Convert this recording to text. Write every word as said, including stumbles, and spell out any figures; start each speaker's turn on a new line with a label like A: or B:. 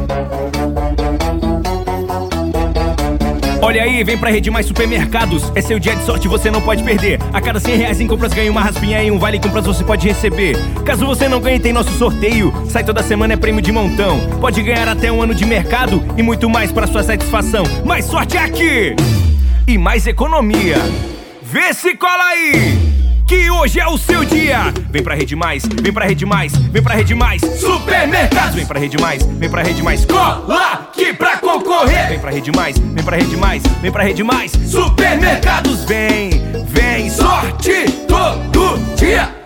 A: Olha aí, vem pra Rede Mais Supermercados. É seu dia de sorte, você não pode perder. A cada cem reais em compras ganha uma raspinha e um vale compras você pode receber. Caso você não ganhe, tem nosso sorteio. Sai toda semana, é prêmio de montão. Pode ganhar até um ano de mercado e muito mais para sua satisfação. Mais sorte aqui! E mais economia. Vê se cola aí! Que hoje é o seu dia! Vem pra Rede Mais, vem pra Rede Mais, vem pra Rede Mais Supermercados! Vem pra Rede Mais, vem pra Rede Mais, cola aqui pra concorrer! Vem pra Rede Mais, vem pra Rede Mais, vem pra Rede Mais Supermercados! Vem, vem, sorte todo dia!